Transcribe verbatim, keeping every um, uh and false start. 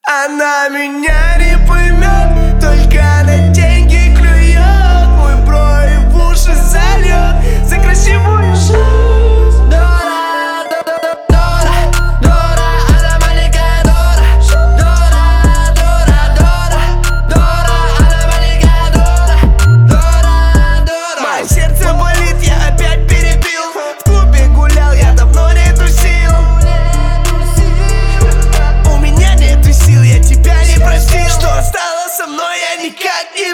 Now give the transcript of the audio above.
Она меня не поймет, только на деньги клюет. Мой бро и в уши зальет за красивую жизнь. Дора, Дора, Дора, Дора, она маленькая Дора. Дора, Дора, Дора, Дора, она маленькая Дора. Дора, Дора. Мое сердце болит, я опять перепил. В клубе гулял, я давно не тусил. У меня нету сил, я тебя не простил. Что стало со мной, я никак не